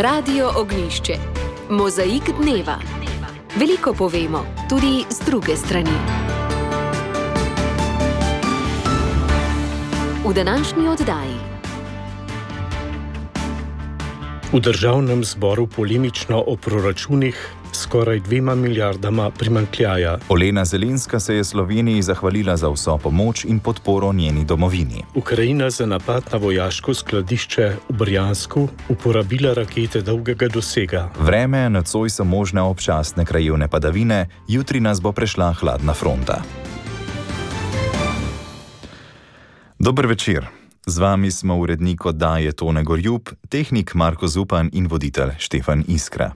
Radio Ognjišče. Mozaik dneva. Veliko povemo, tudi z druge strani. V današnji oddaji. V državnem zboru polemično o proračunih skoraj 2 milijardama primanjkljaja. Olena Zelenska se je Sloveniji zahvalila za vso pomoč in podporo njeni domovini. Ukrajina za napad na vojaško skladišče v Brjansku uporabila rakete dolgega dosega. Vreme, nocoj so možne občasne krajevne padavine, jutri nas bo prešla hladna fronta. Dober večer. Z vami smo urednik oddaje Tone Gorjup, tehnik Marko Zupan in voditelj Štefan Iskra.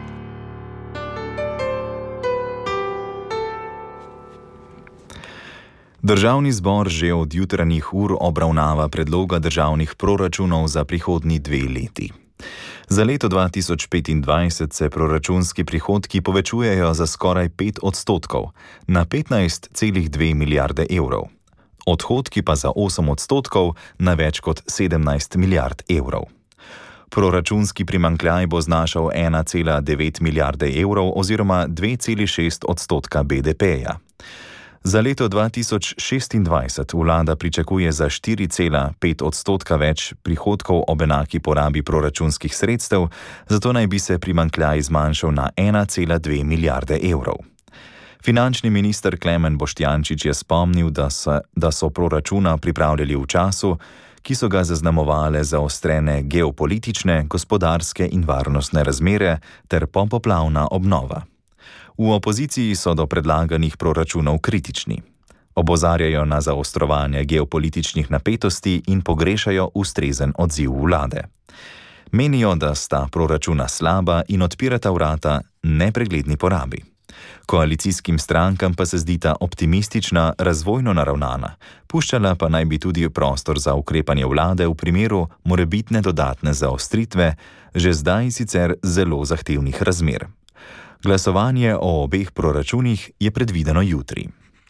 Državni zbor že od jutranjih ur obravnava predloga državnih proračunov za prihodnji 2 leti. Za leto 2025 se proračunski prihodki povečujejo za skoraj 5% na 15,2 milijarde evrov. Odhodki pa za 8% na več kot 17 milijard evrov. Proračunski primanjkljaj bo znašal 1,9 milijarde evrov oziroma 2,6% BDP-ja. Za leto 2026 vlada pričakuje za 4,5% več prihodkov ob enaki porabi proračunskih sredstev, zato naj bi se primanjkljaj zmanjšal na 1,2 milijarde evrov. Finančni minister Klemen Boštjančič je spomnil, da so proračuna pripravljali v času, ki so ga zaznamovale zaostrene geopolitične, gospodarske in varnostne razmere ter popoplavna obnova. V opoziciji so do predlaganih proračunov kritični. Opozarjajo na zaostrovanje geopolitičnih napetosti in pogrešajo ustrezen odziv vlade. Menijo, da sta proračuna slaba in odpirata vrata nepregledni porabi. Koalicijskim strankam pa se zdita optimistična, razvojno naravnana, puščala pa naj bi tudi prostor za ukrepanje vlade v primeru morebitne dodatne zaostritve, že zdaj sicer zelo zahtevnih razmer. Glasovanje o obeh proračunih je predvideno jutri.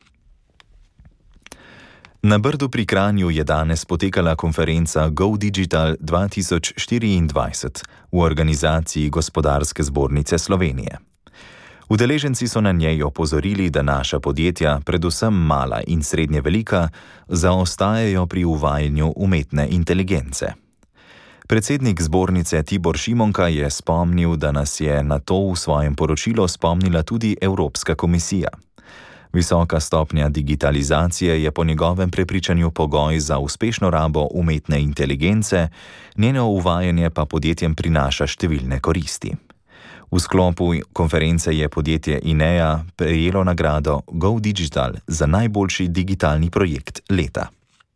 Na Brdu pri Kranju je danes potekala konferenca Go Digital 2024 v organizaciji Gospodarske zbornice Slovenije. Udeleženci so na njej opozorili, da naša podjetja, predvsem mala in srednje velika, zaostajajo pri uvajanju umetne inteligence. Predsednik zbornice Tibor Šimonka je spomnil, da nas je na to v svojem poročilu spomnila tudi Evropska komisija. Visoka stopnja digitalizacije je po njegovem prepričanju pogoj za uspešno rabo umetne inteligence, njeno uvajanje pa podjetjem prinaša številne koristi. V sklopu konference je podjetje INEA prejelo nagrado Go Digital za najboljši digitalni projekt leta.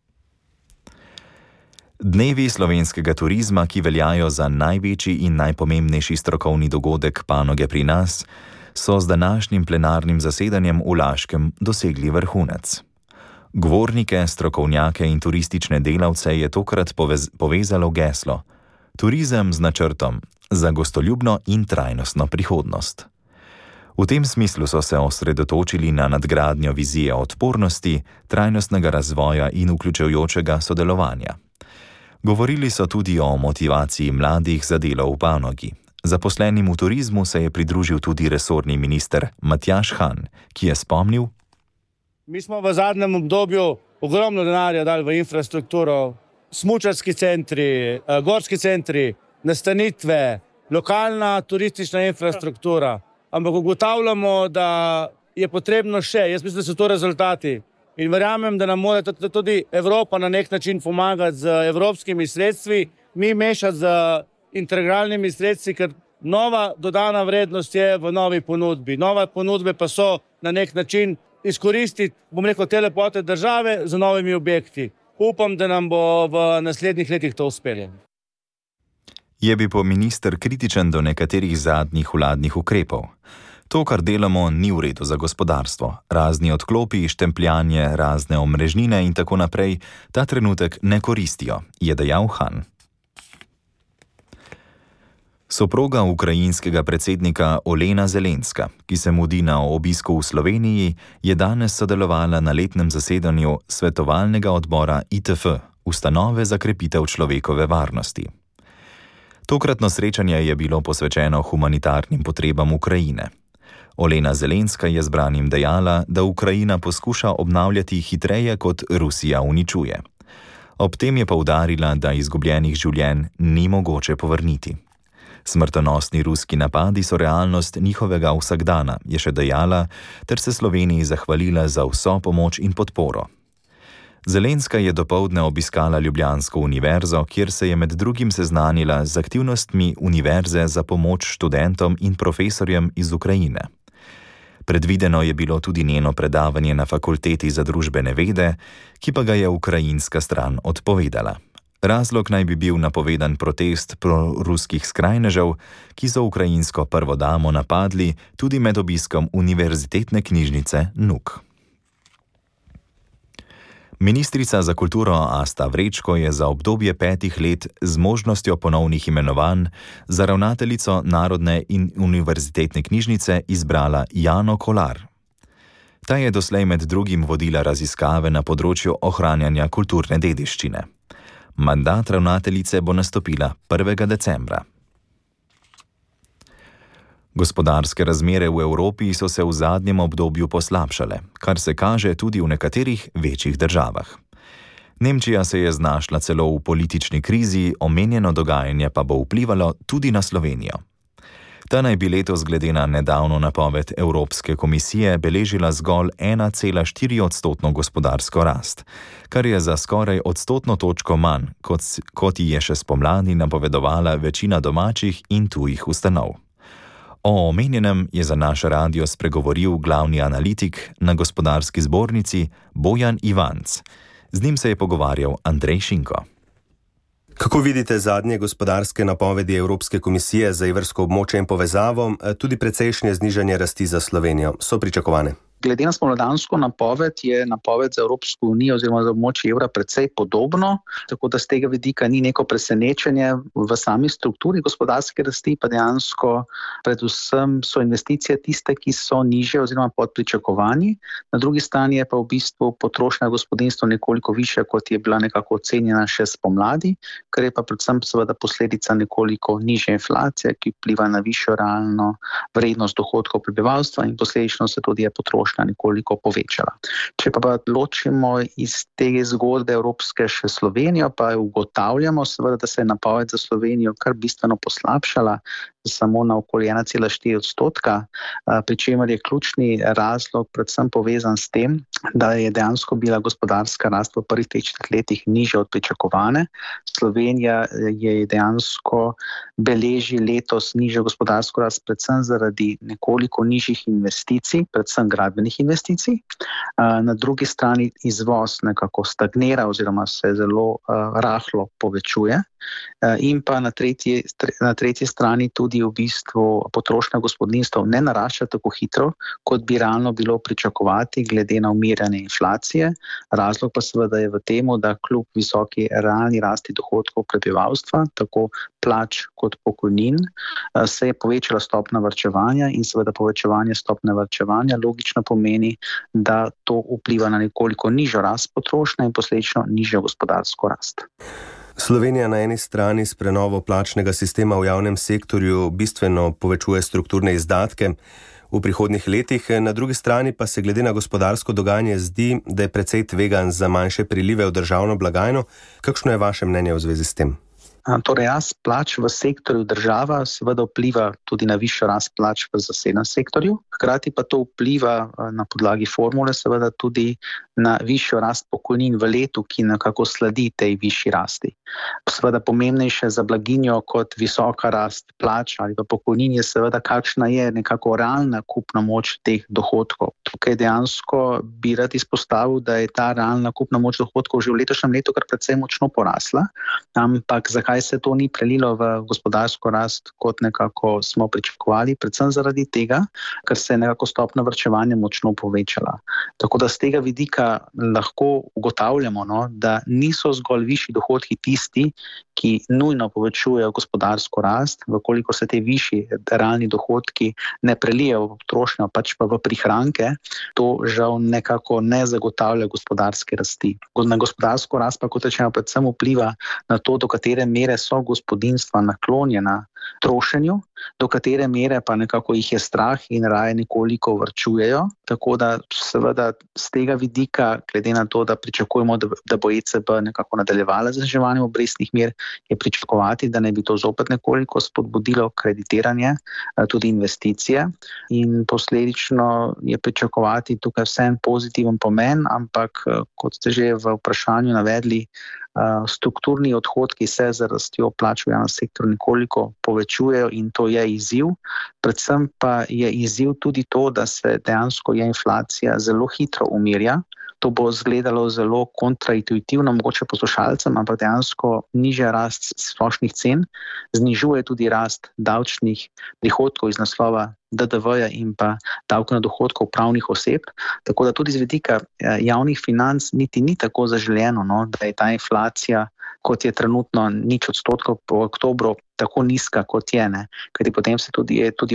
Dnevi slovenskega turizma, ki veljajo za največji in najpomembnejši strokovni dogodek panoge pri nas, so z današnjim plenarnim zasedanjem v Laškem dosegli vrhunec. Govornike, strokovnjake in turistične delavce je tokrat povezalo geslo: turizem z načrtom za gostoljubno in trajnostno prihodnost. V tem smislu so se osredotočili na nadgradnjo vizije odpornosti, trajnostnega razvoja in vključujočega sodelovanja. Govorili so tudi o motivaciji mladih za delo v panogi. Zaposlenim v turizmu se je pridružil tudi resorni minister Matjaž Han, ki je spomnil: Mi smo v zadnjem obdobju ogromno denarja dali v infrastrukturo, smučarski centri, gorski centri, nastanitve, lokalna turistična infrastruktura. Ampak ugotavljamo, da je potrebno še, jaz mislim, da so to rezultati. In verjamem, da nam mora tudi Evropa na nek način pomagati z evropskimi sredstvi, mi mešati z integralnimi sredstvi, ker nova dodana vrednost je v novi ponudbi. Nove ponudbe pa so na nek način izkoristiti, te lepote države z novimi objekti. Upam, da nam bo v naslednjih letih to uspelo. Je bil pa minister kritičen do nekaterih zadnjih vladnih ukrepov. To, kar delamo, ni v redu za gospodarstvo. Razni odklopi, štempljanje, razne omrežnine in tako naprej ta trenutek ne koristijo, je dejal Han. Soproga ukrajinskega predsednika Olena Zelenska, ki se mudi na obisku v Sloveniji, je danes sodelovala na letnem zasedanju svetovalnega odbora ITF, Ustanove za krepitev človekove varnosti. Tokratno srečanje je bilo posvečeno humanitarnim potrebam Ukrajine. Olena Zelenska je zbranim dejala, da Ukrajina poskuša obnavljati hitreje, kot Rusija uničuje. Ob tem je poudarila, da izgubljenih življenj ni mogoče povrniti. Smrtonosni ruski napadi so realnost njihovega vsakdana, je še dejala, ter se Sloveniji zahvalila za vso pomoč in podporo. Zelenska je dopoldne obiskala ljubljansko univerzo, kjer se je med drugim seznanila z aktivnostmi univerze za pomoč študentom in profesorjem iz Ukrajine. Predvideno je bilo tudi njeno predavanje na Fakulteti za družbene vede, ki pa ga je ukrajinska stran odpovedala. Razlog naj bi bil napovedan protest proruskih skrajnežev, ki so ukrajinsko prvo damo napadli tudi med obiskom Univerzitetne knjižnice NUK. Ministrica za kulturo Asta Vrečko je za obdobje 5 let z možnostjo ponovnih imenovanj za ravnateljico Narodne in univerzitetne knjižnice izbrala Jano Kolar. Ta je doslej med drugim vodila raziskave na področju ohranjanja kulturne dediščine. Mandat ravnateljice bo nastopila 1. decembra. Gospodarske razmere v Evropi so se v zadnjem obdobju poslabšale, kar se kaže tudi v nekaterih večjih državah. Nemčija se je znašla celo v politični krizi, omenjeno dogajanje pa bo vplivalo tudi na Slovenijo. Ta naj bi letos glede na nedavno napoved Evropske komisije beležila zgolj 1,4% gospodarsko rast, kar je za skoraj odstotno točko manj, kot ji je še spomladi napovedovala večina domačih in tujih ustanov. O omenjenem je za naš radio spregovoril glavni analitik na Gospodarski zbornici Bojan Ivanc. Z njim se je pogovarjal Andrej Šinko. Kako vidite zadnje gospodarske napovedi Evropske komisije za evrsko območje in povezavo, tudi precejšnje znižanje rasti za Slovenijo? So pričakovane? Glede na spomladansko napoved je napoved za Evropsko unijo oziroma za območje evra precej podobno, tako da z tega vidika ni neko presenečenje v sami strukturi gospodarske rasti, pa dejansko predvsem so investicije tiste, ki so nižje oziroma pod pričakovanji. Na drugi strani je pa v bistvu potrošnja gospodinjstva nekoliko višja, kot je bila nekako ocenjena še spomladi, kar je pa predvsem seveda posledica nekoliko nižje inflacije, ki vpliva na višjo realno vrednost dohodkov prebivalstva in posledično se tudi je potrošnja nekoliko povečala. Če pa ločimo iz te zgodbe Evropske še Slovenijo, pa ugotavljamo seveda, da se je napoved za Slovenijo kar bistveno poslabšala, samo na okoli 1,4%, pri čemer je ključni razlog predvsem povezan s tem, da je dejansko bila gospodarska rast v prvih 3 letih nižja od pričakovane. Slovenija je dejansko beleži letos nižjo gospodarsko rast predvsem zaradi nekoliko nižjih investicij, predvsem gradbenih investicij. Na drugi strani izvoz nekako stagnira oziroma se zelo rahlo povečuje. In pa na tretji strani tudi v bistvu potrošnja gospodinjstev ne narašča tako hitro, kot bi realno bilo pričakovati glede na umirjanje inflacije. Razlog pa seveda je v tem, da kljub visoki realni rasti dohodkov prebivalstva, tako plač kot pokojnin, se je povečala stopnja varčevanja in seveda povečevanje stopnje varčevanja logično pomeni, da to vpliva na nekoliko nižjo rast potrošnje in posledično nižjo gospodarsko rast. Slovenija na eni strani s prenovo plačnega sistema v javnem sektorju bistveno povečuje strukturne izdatke v prihodnjih letih, na drugi strani pa se glede na gospodarsko dogajanje zdi, da je precej tvegan za manjše prilive v državno blagajno. Kakšno je vaše mnenje v zvezi s tem? Torej, rast plač v sektorju država seveda vpliva tudi na višjo rast plač v zasebnem sektorju, hkrati pa to vpliva na podlagi formule seveda tudi na višjo rast pokojnin v letu, ki nekako sledi tej višji rasti. Seveda pomembnejše za blaginjo kot visoka rast plač ali pa pokojnin je seveda, kakšna je nekako realna kupna moč teh dohodkov. Tukaj dejansko bi rad izpostavil, da je ta realna kupna moč dohodkov že v letošnjem letu kar precej močno porasla, ampak zakaj se to ni prelilo v gospodarsko rast, kot nekako smo pričakovali, predvsem zaradi tega, ker se je nekako stopnja varčevanja močno povečala. Tako da z tega vidika lahko ugotavljamo, da niso zgolj višji dohodki tisti, ki nujno povečujejo gospodarsko rast, vkolikor se te višji realni dohodki ne prelijejo v potrošnjo, pač pa v prihranke, to žal nekako ne zagotavlja gospodarske rasti. Na gospodarsko rast pa, kot rečeno, predvsem vpliva na to, do katere mere so gospodinjstva naklonjena trošenju, do katere mere pa nekako jih je strah in raje nekoliko varčujejo. Tako da seveda z tega vidika, glede na to, da pričakujemo, da bo ECB nekako nadaljevala z zniževanjem obrestnih mer, je pričakovati, da ne bi to zopet nekoliko spodbudilo kreditiranje, tudi investicije, in posledično je pričakovati tukaj vsem pozitiven pomen, ampak kot ste že v vprašanju navedli, strukturni odhodki se z rastjo plač v javnem sektorju nekoliko povečujejo in to je izziv. Predvsem pa je izziv tudi to, da se dejansko inflacija zelo hitro umirja. To bo izgledalo zelo kontraintuitivno mogoče poslušalcem, ampak dejansko nižja rast splošnih cen znižuje tudi rast davčnih prihodkov iz naslova DDV-ja in pa davka na dohodkov pravnih oseb. Tako da tudi z vidika javnih financ niti ni tako zaželeno, da je ta inflacija, kot je trenutno 0% po oktobru, tako nizka, kot je, kajti potem se tudi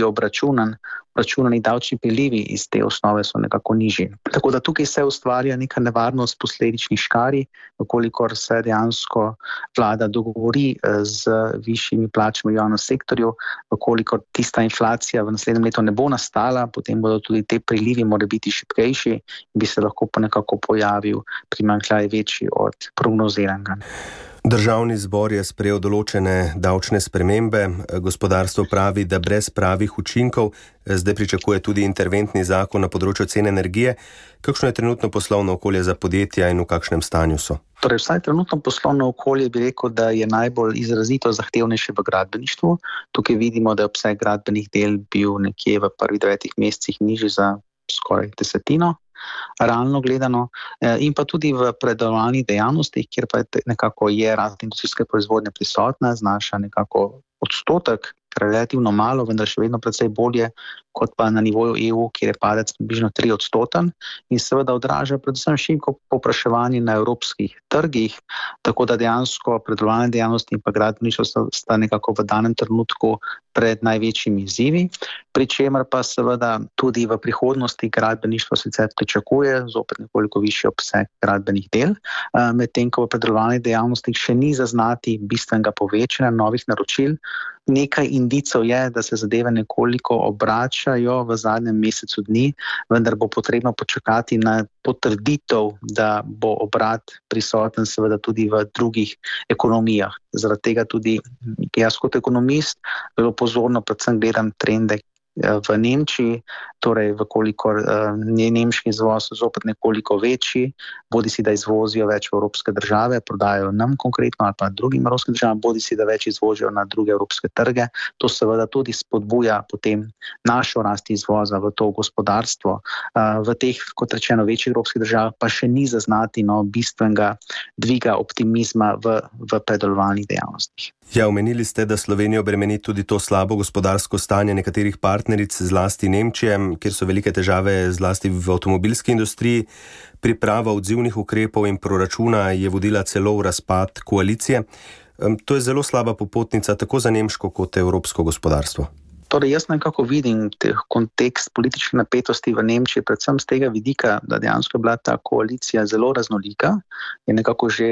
obračunani davčni prilivi iz te osnove so nekako nižji. Tako da tukaj se ustvarja neka nevarnost posledičnih škarij, vkolikor se dejansko vlada dogovori z višjimi plačami v javnem sektorju, vkolikor tista inflacija v naslednjem letu ne bo nastala, potem bodo tudi te prilivi more biti šibkejši in bi se lahko nekako pojavil primanjkljaj večji od prognoziranega. Državni zbor je sprejel določene davčne spremembe. Gospodarstvo pravi, da brez pravih učinkov. Zdaj pričakuje tudi interventni zakon na področju cen energije. Kakšno je trenutno poslovno okolje za podjetja in v kakšnem stanju so? Torej, vsaj trenutno poslovno okolje bi rekel, da je najbolj izrazito zahtevnejše v gradbeništvu. Tukaj vidimo, da je obseg gradbenih del bil nekje v prvih 9 mesecih nižji za skoraj 10%. Realno gledano, in pa tudi v predelovalnih dejavnostih, kjer pa nekako je rast industrijske proizvodnje prisotna, znaša nekako 1%, relativno malo, vendar še vedno precej bolje kot pa na nivoju EU, kjer je padec približno 3% in seveda odraža predvsem šibko povpraševanje na evropskih trgih, tako da dejansko predelovalne dejavnosti in pa gradbeništvo sta nekako v danem trenutku pred največjimi izzivi, pri čemer pa seveda tudi v prihodnosti gradbeništvo sicer pričakuje zopet nekoliko višji obseg gradbenih del, medtem ko v predelovalnih dejavnostih še ni zaznati bistvenega povečanja novih naročil. Nekaj indicov je, da se zadeve nekoliko obračajo v zadnjem mesecu dni, vendar bo potrebno počakati na potrditev, da bo obrat prisoten seveda tudi v drugih ekonomijah. Zaradi tega tudi jaz kot ekonomist zelo pozorno predvsem gledam trende v Nemčiji, torej vkolikor je nemški izvoz zopet nekoliko večji, bodi si da izvozijo več v evropske države, prodajajo nam konkretno ali pa drugim evropskim državam, bodi si da več izvozijo na druge evropske trge. To seveda tudi spodbuja potem našo rast izvoza v to gospodarstvo. V teh, kot rečeno, večjih evropskih državah pa še ni zaznati bistvenega dviga optimizma v predelovalnih dejavnostih. Ja, omenili ste, da Slovenijo bremeni tudi to slabo gospodarsko stanje nekaterih partneric, zlasti Nemčije, kjer so velike težave zlasti v avtomobilski industriji. Priprava odzivnih ukrepov in proračuna je vodila celo v razpad koalicije. To je zelo slaba popotnica tako za nemško kot evropsko gospodarstvo. Torej, jaz nekako vidim kontekst politične napetosti v Nemčiji, predvsem z tega vidika, da dejansko je bila ta koalicija zelo raznolika, je nekako že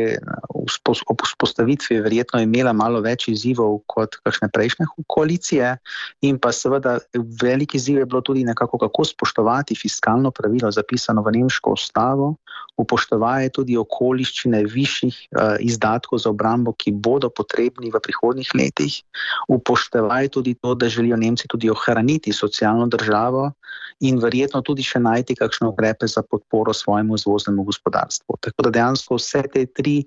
ob vzpostavitvi verjetno imela malo več izzivov kot kakšne prejšnje koalicije in pa seveda velik izziv je bilo tudi nekako kako spoštovati fiskalno pravilo zapisano v nemško ustavo, upoštevaje tudi okoliščine višjih izdatkov za obrambo, ki bodo potrebni v prihodnjih letih, upoštevaje tudi to, da želijo Nemci tudi ohraniti socialno državo in verjetno tudi še najti kakšne ukrepe za podporo svojemu izvoznemu gospodarstvu. Tako da dejansko vse te tri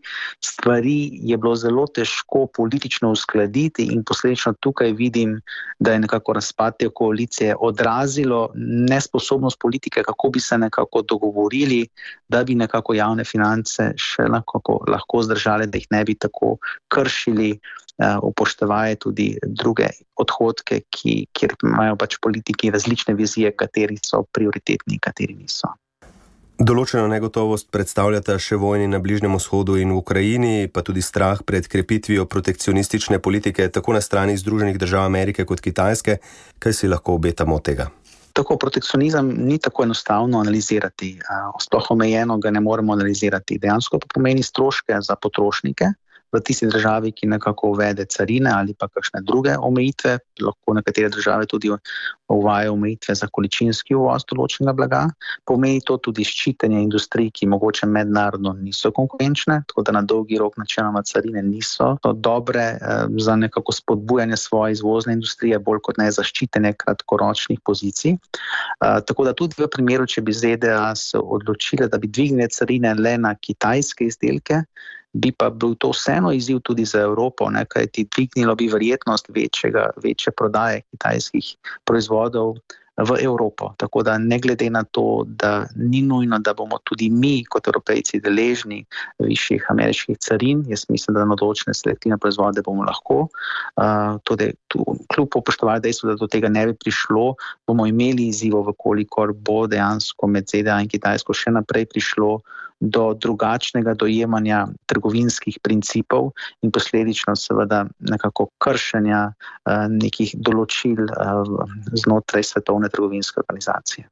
stvari je bilo zelo težko politično uskladiti in posledično tukaj vidim, da je nekako razpad te koalicije odrazilo nesposobnost politike, kako bi se nekako dogovorili, da bi nekako javne finance še lahko zdržali, da jih ne bi tako kršili, upoštevaje tudi druge odhodke, kjer imajo pač politiki različne vizije, kateri so prioritetni, kateri niso. Določeno negotovost predstavljata še vojni na Bližnjem vzhodu in v Ukrajini, pa tudi strah pred krepitvijo protekcionistične politike tako na strani Združenih držav Amerike kot Kitajske. Kaj si lahko obetamo od tega? Tako, protekcionizem ni tako enostavno analizirati. Sploh omejeno ga ne moremo analizirati. Dejansko to pomeni stroške za potrošnike v tisti državi, ki nekako uvede carine ali pa kakšne druge omejitve. Lahko nekatere države tudi uvajajo omejitve za količinski uvoz določenega blaga. Pomeni to tudi ščitenje industrij, ki mogoče mednarodno niso konkurenčne, tako da na dolgi rok načeloma carine niso dobre za nekako spodbujanje svoje izvozne industrije, bolj kot ne za ščitenje kratkoročnih pozicij. Tako da tudi v primeru, če bi ZDA se odločile, da bi dvignile carine le na kitajske izdelke, bi pa bil to vseeno izziv tudi za Evropo, kajti dvignilo bi verjetnost večje prodaje kitajskih proizvodov v Evropo. Tako da ne glede na to, da ni nujno, da bomo tudi mi kot Evropejci deležni višjih ameriških carin, jaz mislim, da na določene selektivne proizvode bomo lahko. Tudi kljub upoštevanju dejstva, da do tega ne bi prišlo, bomo imeli izzivov, kolikor bo dejansko med ZDA in Kitajsko še naprej prišlo do drugačnega dojemanja trgovinskih principov in posledično seveda nekako kršenja nekih določil znotraj Svetovne trgovinske organizacije.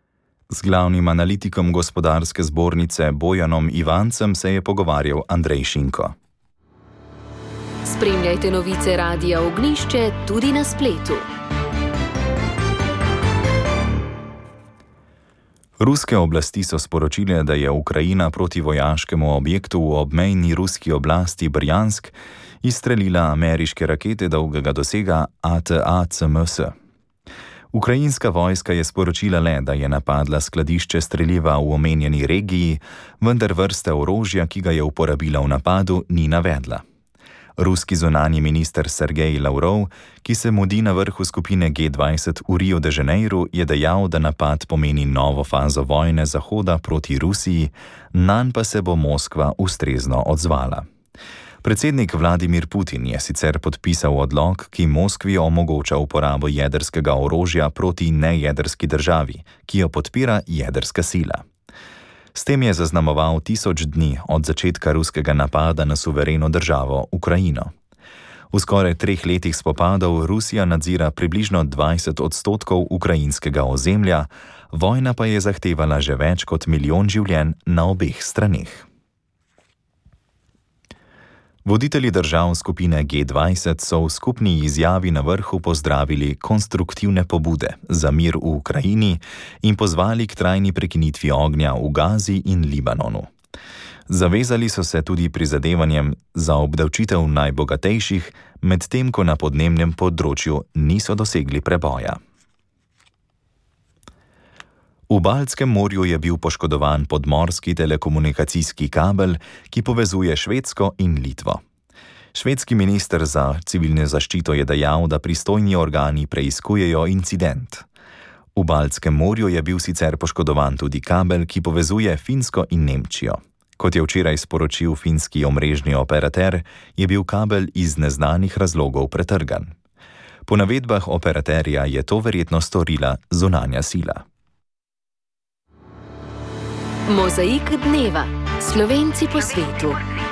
Z glavnim analitikom Gospodarske zbornice Bojanom Ivancem se je pogovarjal Andrej Šinko. Spremljajte novice Radia Ognjišče tudi na spletu. Ruske oblasti so sporočile, da je Ukrajina proti vojaškemu objektu v obmejni ruski oblasti Brjansk izstrelila ameriške rakete dolgega dosega ATACMS. Ukrajinska vojska je sporočila le, da je napadla skladišče streliva v omenjeni regiji, vendar vrste orožja, ki ga je uporabila v napadu, ni navedla. Ruski zunanji minister Sergej Lavrov, ki se mudi na vrhu skupine G20 v Rio de Janeiro, je dejal, da napad pomeni novo fazo vojne Zahoda proti Rusiji, nanj pa se bo Moskva ustrezno odzvala. Predsednik Vladimir Putin je sicer podpisal odlok, ki Moskvi omogoča uporabo jedrskega orožja proti nejedrski državi, ki jo podpira jedrska sila. S tem je zaznamoval 1000 dni od začetka ruskega napada na suvereno državo Ukrajino. V skoraj 3 letih spopadov Rusija nadzira približno 20% ukrajinskega ozemlja, vojna pa je zahtevala že več kot 1 milijon življenj na obeh straneh. Voditelji držav skupine G20 so v skupni izjavi na vrhu pozdravili konstruktivne pobude za mir v Ukrajini in pozvali k trajni prekinitvi ognja v Gazi in Libanonu. Zavezali so se tudi prizadevanjem za obdavčitev najbogatejših, medtem ko na podnebnem področju niso dosegli preboja. V Baltskem morju je bil poškodovan podmorski telekomunikacijski kabel, ki povezuje Švedsko in Litvo. Švedski minister za civilno zaščito je dejal, da pristojni organi preiskujejo incident. V Baltskem morju je bil sicer poškodovan tudi kabel, ki povezuje Finsko in Nemčijo. Kot je včeraj sporočil finski omrežni operater, je bil kabel iz neznanih razlogov pretrgan. Po navedbah operaterja je to verjetno storila zunanja sila. Mozaik dneva. Slovenci po svetu.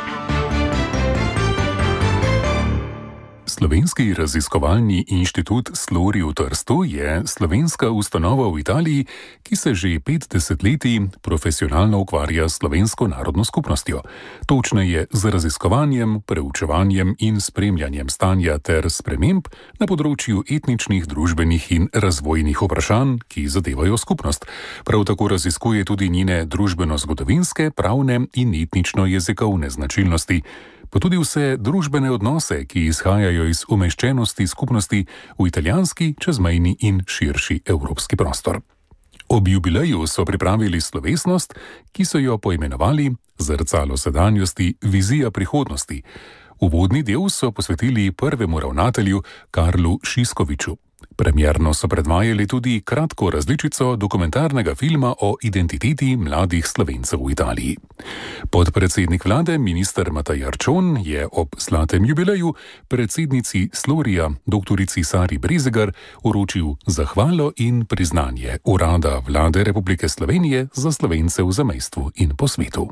Slovenski raziskovalni inštitut Slori v Trstu je slovenska ustanova v Italiji, ki se že 5 desetletij profesionalno ukvarja s slovensko narodno skupnostjo. Točneje z raziskovanjem, preučevanjem in spremljanjem stanja ter sprememb na področju etničnih, družbenih in razvojnih vprašanj, ki zadevajo skupnost. Prav tako raziskuje tudi njene družbeno-zgodovinske, pravne in etnično-jezikovne značilnosti, pa tudi vse družbene odnose, ki izhajajo iz umeščenosti skupnosti v italijanski, čezmejni in širši evropski prostor. Ob jubileju so pripravili slovesnost, ki so jo poimenovali Zrcalo sedanjosti, vizija prihodnosti. Uvodni del so posvetili prvemu ravnatelju Karlu Šiskoviču. Premierno so predvajali tudi kratko različico dokumentarnega filma o identiteti mladih Slovencev v Italiji. Podpredsednik vlade, minister Matej Arčon, je ob zlatem jubileju predsednici Slorija, doktorici Sari Brezegar, uročil zahvalo in priznanje Urada Vlade Republike Slovenije za Slovence v zamejstvu in po svetu.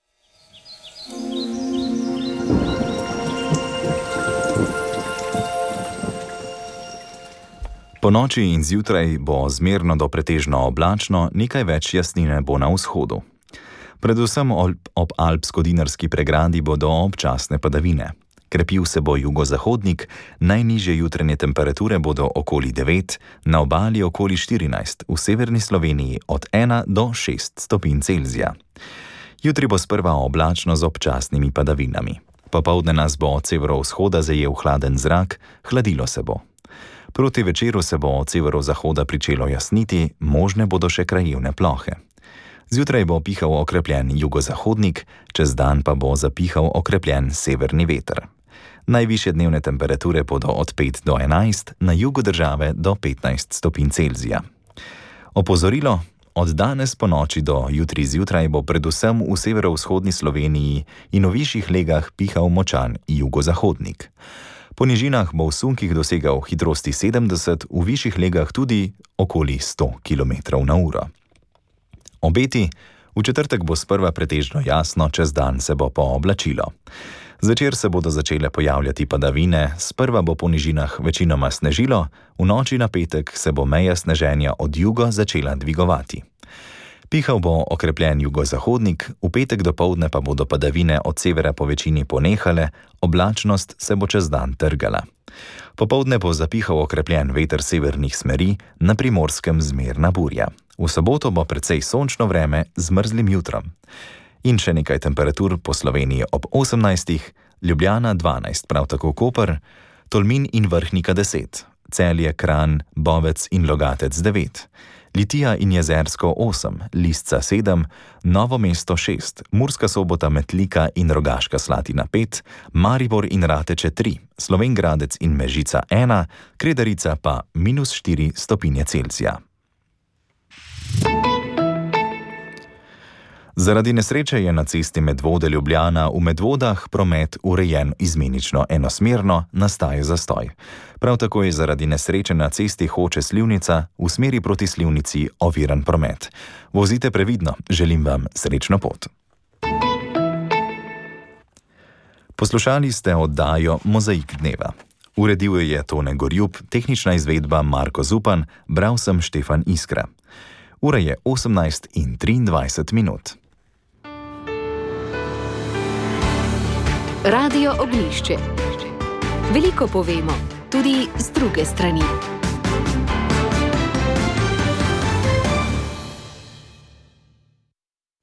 Po noči in zjutraj bo zmerno do pretežno oblačno, nekaj več jasnine bo na vzhodu. Predvsem ob alpsko-dinarski pregradi bodo občasne padavine. Krepil se bo jugozahodnik, najnižje jutranje temperature bodo okoli 9, na obali okoli 14, v severni Sloveniji od 1 do 6 stopinj Celzija. Jutri bo sprva oblačno z občasnimi padavinami. Popoldne nas bo od severovzhoda zajel hladen zrak, hladilo se bo. Proti večeru se bo od severozahoda pričelo jasniti, možne bodo še krajevne plohe. Zjutraj bo pihal okrepljen jugozahodnik, čez dan pa bo zapihal okrepljen severni veter. Najvišje dnevne temperature bodo od 5 do 11, na jugu države do 15 stopinj Celzija. Opozorilo: od danes po noči do jutri zjutraj bo predvsem v severovzhodni Sloveniji in v višjih legah pihal močan jugozahodnik. Po nižinah bo v sunkih dosegal hitrosti 70, v višjih legah tudi okoli 100 km/h. Obeti: v četrtek bo sprva pretežno jasno, čez dan se bo pooblačilo. Zvečer se bodo začele pojavljati padavine, sprva bo po nižinah večinoma snežilo, v noči na petek se bo meja sneženja od juga začela dvigovati. Pihal bo okrepljen jugozahodnik, v petek dopoldne pa bodo padavine od severa po večini ponehale, oblačnost se bo čez dan trgala. Popoldne bo zapihal okrepljen veter severnih smeri, na Primorskem zmerna burja. V soboto bo precej sončno vreme z mrzlim jutrom. In še nekaj temperatur po Sloveniji ob 18, Ljubljana 12, prav tako Koper, Tolmin in Vrhnika 10, Celje, Kranj, Bovec in Logatec 9, Litija in Jezersko 8, Lisca 7, Novo mesto 6, Murska Sobota, Metlika in Rogaška Slatina 5, Maribor in Rateče 3, Slovenj Gradec in Mežica 1, Kredarica pa -4 stopinje Celzija. Zaradi nesreče je na cesti Medvode-Ljubljana v Medvodah promet urejen izmenično enosmerno, nastaja zastoj. Prav tako je zaradi nesreče na cesti Hoče-Slivnica v smeri proti Slivnici oviran promet. Vozite previdno, želim vam srečno pot. Poslušali ste oddajo Mozaik dneva. Uredil je Tone Gorjub, tehnična izvedba Marko Zupan, bral sem Štefan Iskra. Ura je 18:23. Radio Ognjišče. Veliko povemo, tudi z druge strani.